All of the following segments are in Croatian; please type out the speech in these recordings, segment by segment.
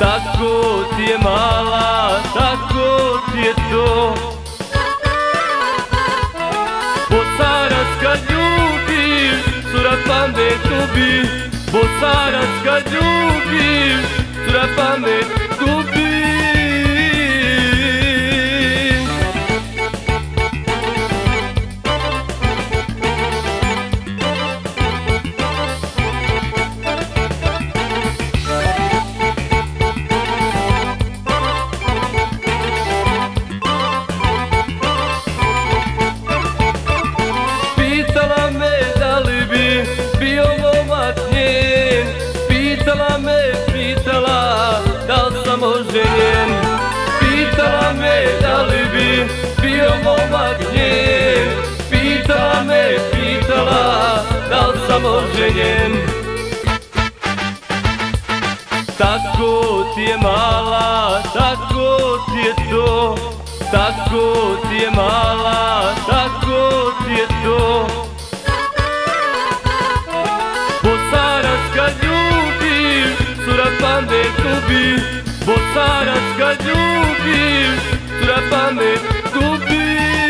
tako ti je mala, tako ti je to. Bosanac kad ljubiš, cura pamet gubi. Bosanac kad ljubiš, cura pamet gubi. Pitala me da li bi bio momak njen, pitala me, pitala da li sam oženjen. Pitala me da li bi bio momak njen, pitala me, pitala da li sam oženjen. Tako ti je mala, tako ti je to, tako ti je mala, tako ti je to. Bosanac kad ljubiš, cura pamet gubi. Bosanac kad ljubiš, cura pamet gubi.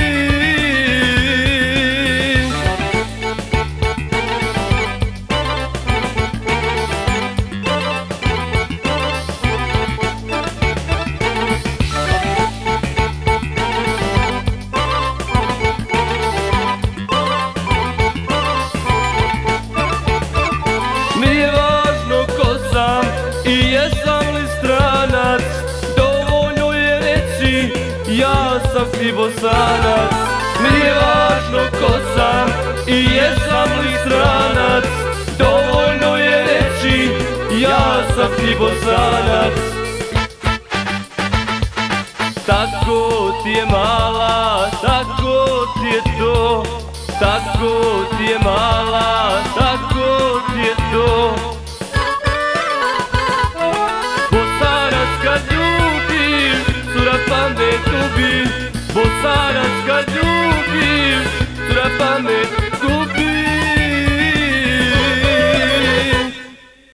Nije važno ko sam i jesam li stranac, dovoljno je reći ja sam ti Bosanac. Nije važno ko sam i jesam li stranac, dovoljno je reći ja sam ti Bosanac. Tako ti je mala, tako ti je to, tako ti je mala, tako